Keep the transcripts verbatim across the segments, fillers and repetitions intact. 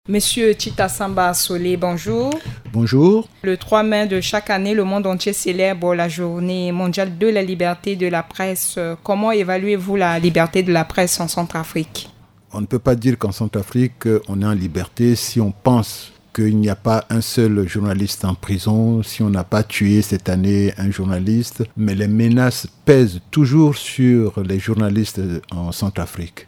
Monsieur Chita Samba Solé, bonjour. Bonjour. Le trois mai de chaque année, le monde entier célèbre la journée mondiale de la liberté de la presse. Comment évaluez-vous la liberté de la presse en Centrafrique? On ne peut pas dire qu'en Centrafrique, on est en liberté si on pense qu'il n'y a pas un seul journaliste en prison, si on n'a pas tué cette année un journaliste. Mais les menaces pèsent toujours sur les journalistes en Centrafrique.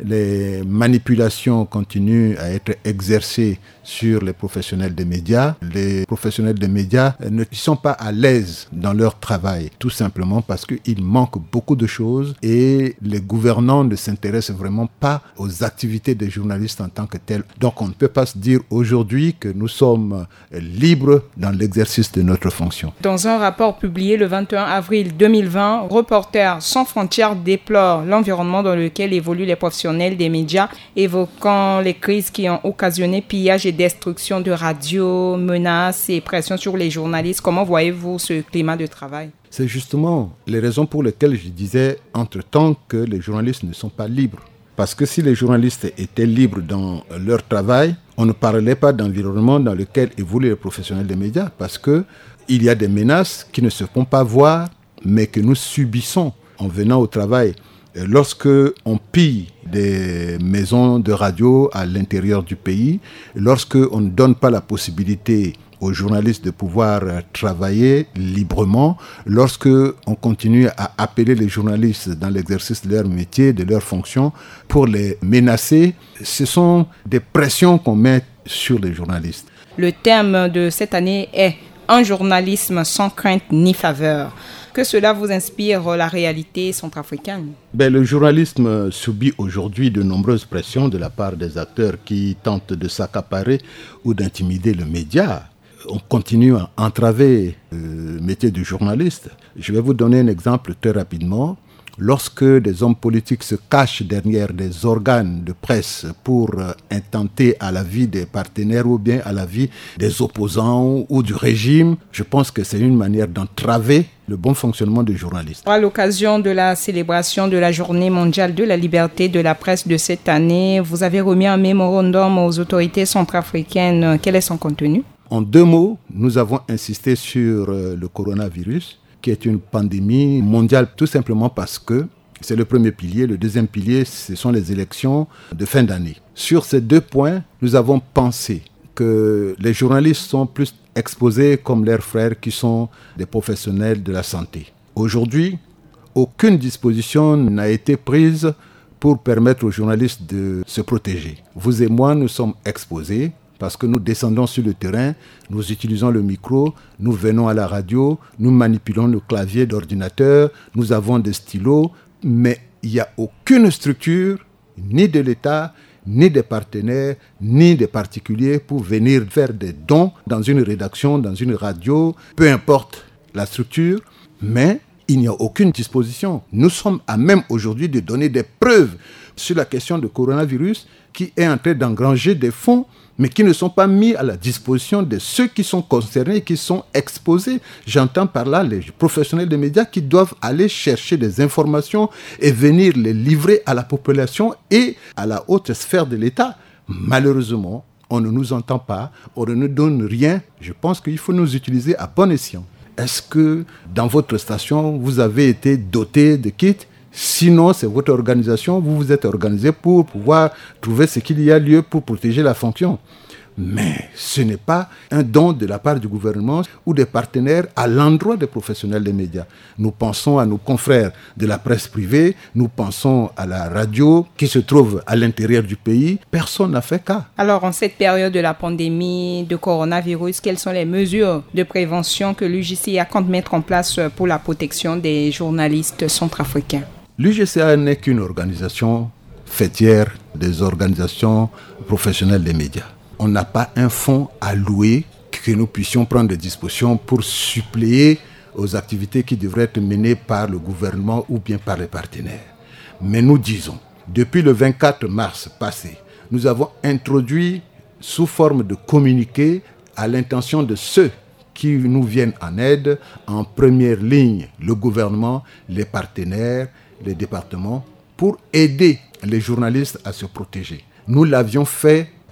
Les manipulations continuent à être exercées sur les professionnels des médias. Les professionnels des médias ne sont pas à l'aise dans leur travail, tout simplement parce qu'il manque beaucoup de choses et les gouvernants ne s'intéressent vraiment pas aux activités des journalistes en tant que tels. Donc on ne peut pas se dire aujourd'hui que nous sommes libres dans l'exercice de notre fonction. Dans un rapport publié le vingt et un avril deux mille vingt, Reporters sans frontières déplore l'environnement dans lequel évoluent les professionnels des médias, évoquant les crises qui ont occasionné pillage et destruction de radios, menaces et pression sur les journalistes. Comment voyez-vous ce climat de travail? C'est justement les raisons pour lesquelles je disais entre-temps que les journalistes ne sont pas libres. Parce que si les journalistes étaient libres dans leur travail, on ne parlerait pas d'environnement dans lequel évoluent les professionnels des médias, parce qu'il y a des menaces qui ne se font pas voir, mais que nous subissons en venant au travail. Lorsque on pille des maisons de radio à l'intérieur du pays, lorsque on ne donne pas la possibilité aux journalistes de pouvoir travailler librement, lorsque on continue à appeler les journalistes dans l'exercice de leur métier, de leurs fonctions, pour les menacer, ce sont des pressions qu'on met sur les journalistes. Le thème de cette année est « Un journalisme sans crainte ni faveur ». Que cela vous inspire la réalité centrafricaine? Ben, le journalisme subit aujourd'hui de nombreuses pressions de la part des acteurs qui tentent de s'accaparer ou d'intimider le média. On continue à entraver le métier du journaliste. Je vais vous donner un exemple très rapidement. Lorsque des hommes politiques se cachent derrière des organes de presse pour intenter à la vie des partenaires ou bien à la vie des opposants ou du régime, je pense que c'est une manière d'entraver le bon fonctionnement des journalistes. À l'occasion de la célébration de la Journée mondiale de la liberté de la presse de cette année, vous avez remis un mémorandum aux autorités centrafricaines. Quel est son contenu? En deux mots, nous avons insisté sur le coronavirus, qui est une pandémie mondiale, tout simplement parce que c'est le premier pilier. Le deuxième pilier, ce sont les élections de fin d'année. Sur ces deux points, nous avons pensé que les journalistes sont plus exposés comme leurs frères qui sont des professionnels de la santé. Aujourd'hui, aucune disposition n'a été prise pour permettre aux journalistes de se protéger. Vous et moi, nous sommes exposés parce que nous descendons sur le terrain, nous utilisons le micro, nous venons à la radio, nous manipulons le clavier d'ordinateur, nous avons des stylos, mais il n'y a aucune structure, ni de l'État, ni des partenaires, ni des particuliers pour venir faire des dons dans une rédaction, dans une radio, peu importe la structure, mais il n'y a aucune disposition. Nous sommes à même aujourd'hui de donner des preuves sur la question du coronavirus qui est en train d'engranger des fonds, mais qui ne sont pas mis à la disposition de ceux qui sont concernés, qui sont exposés. J'entends par là les professionnels des médias qui doivent aller chercher des informations et venir les livrer à la population et à la haute sphère de l'État. Malheureusement, on ne nous entend pas, on ne nous donne rien. Je pense qu'il faut nous utiliser à bon escient. Est-ce que dans votre station, vous avez été doté de kits ? Sinon, c'est votre organisation, vous vous êtes organisé pour pouvoir trouver ce qu'il y a lieu pour protéger la fonction. Mais ce n'est pas un don de la part du gouvernement ou des partenaires à l'endroit des professionnels des médias. Nous pensons à nos confrères de la presse privée, nous pensons à la radio qui se trouve à l'intérieur du pays. Personne n'a fait cas. Alors, en cette période de la pandémie de coronavirus, quelles sont les mesures de prévention que l'U J C A compte mettre en place pour la protection des journalistes centrafricains? L'U G C A n'est qu'une organisation fêtière des organisations professionnelles des médias. On n'a pas un fonds alloué que nous puissions prendre des dispositions pour suppléer aux activités qui devraient être menées par le gouvernement ou bien par les partenaires. Mais nous disons, depuis le vingt-quatre mars passé, nous avons introduit sous forme de communiqué à l'intention de ceux qui nous viennent en aide, en première ligne, le gouvernement, les partenaires, les départements, pour aider les journalistes à se protéger. Nous l'avions fait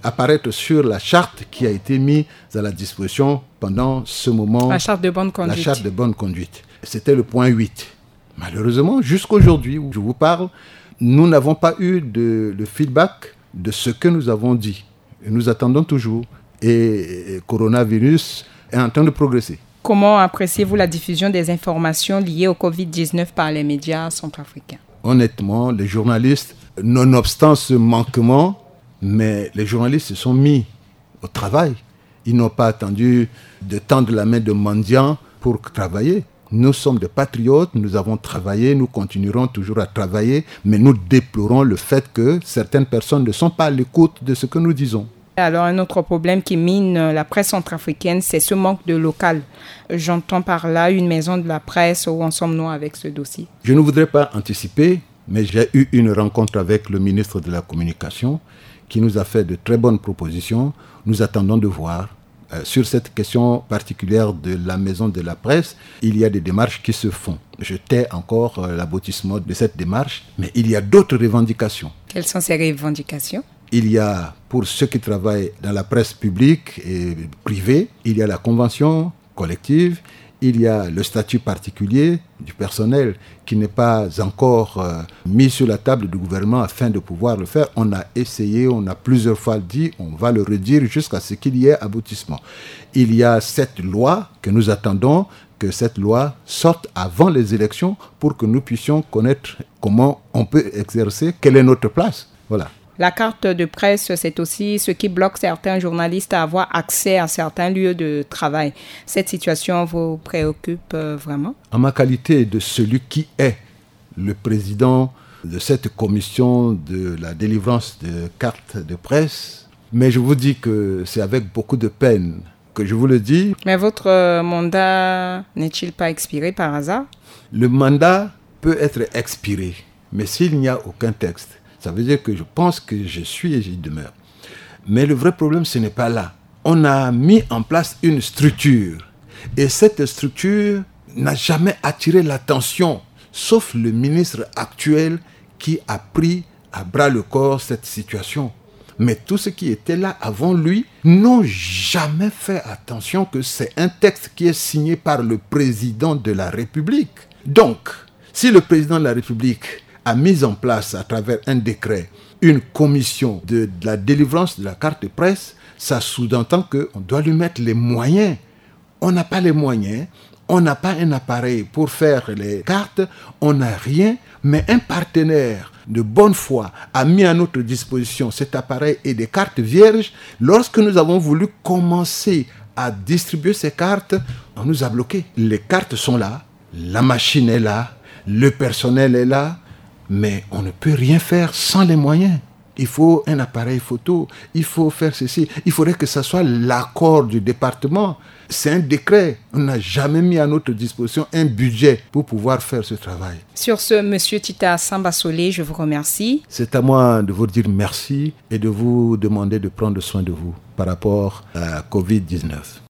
apparaître sur la charte qui a été mise à la disposition pendant ce moment. La charte de bonne conduite. La charte de bonne conduite. C'était le point huit. Malheureusement, jusqu'aujourd'hui où je vous parle, nous n'avons pas eu de, de feedback de ce que nous avons dit. Et nous attendons toujours. Et le coronavirus est en train de progresser. Comment appréciez-vous la diffusion des informations liées au covid dix-neuf par les médias centrafricains? Honnêtement, les journalistes, nonobstant ce manquement, mais les journalistes se sont mis au travail. Ils n'ont pas attendu de tendre la main de mendiants pour travailler. Nous sommes des patriotes, nous avons travaillé, nous continuerons toujours à travailler, mais nous déplorons le fait que certaines personnes ne sont pas à l'écoute de ce que nous disons. Alors, un autre problème qui mine la presse centrafricaine, c'est ce manque de local. J'entends par là une maison de la presse. Où en sommes-nous avec ce dossier? Je ne voudrais pas anticiper, mais j'ai eu une rencontre avec le ministre de la Communication qui nous a fait de très bonnes propositions. Nous attendons de voir. Euh, sur cette question particulière de la maison de la presse, il y a des démarches qui se font. Je tais encore euh, l'aboutissement de cette démarche, mais il y a d'autres revendications. Quelles sont ces revendications? Il y a, pour ceux qui travaillent dans la presse publique et privée, il y a la convention collective, il y a le statut particulier du personnel qui n'est pas encore euh, mis sur la table du gouvernement afin de pouvoir le faire. On a essayé, on a plusieurs fois dit, on va le redire jusqu'à ce qu'il y ait aboutissement. Il y a cette loi que nous attendons, que cette loi sorte avant les élections pour que nous puissions connaître comment on peut exercer, quelle est notre place. Voilà. La carte de presse, c'est aussi ce qui bloque certains journalistes à avoir accès à certains lieux de travail. Cette situation vous préoccupe euh, vraiment? En ma qualité de celui qui est le président de cette commission de la délivrance de cartes de presse, mais je vous dis que c'est avec beaucoup de peine que je vous le dis. Mais votre euh, mandat n'est-il pas expiré par hasard? Le mandat peut être expiré, mais s'il n'y a aucun texte, ça veut dire que je pense que je suis et j'y demeure. Mais le vrai problème, ce n'est pas là. On a mis en place une structure. Et cette structure n'a jamais attiré l'attention, sauf le ministre actuel qui a pris à bras le corps cette situation. Mais tous ceux qui étaient là avant lui n'ont jamais fait attention que c'est un texte qui est signé par le président de la République. Donc, si le président de la République a mis en place à travers un décret une commission de, de la délivrance de la carte de presse, ça sous-entend qu'on doit lui mettre les moyens. On n'a pas les moyens, on n'a pas un appareil pour faire les cartes, on n'a rien, mais un partenaire de bonne foi a mis à notre disposition cet appareil et des cartes vierges. Lorsque nous avons voulu commencer à distribuer ces cartes, on nous a bloqués. Les cartes sont là, la machine est là, le personnel est là, mais on ne peut rien faire sans les moyens. Il faut un appareil photo, il faut faire ceci. Il faudrait que ce soit l'accord du département. C'est un décret. On n'a jamais mis à notre disposition un budget pour pouvoir faire ce travail. Sur ce, Monsieur Tita Samba-Solé, je vous remercie. C'est à moi de vous dire merci et de vous demander de prendre soin de vous par rapport à la covid dix-neuf.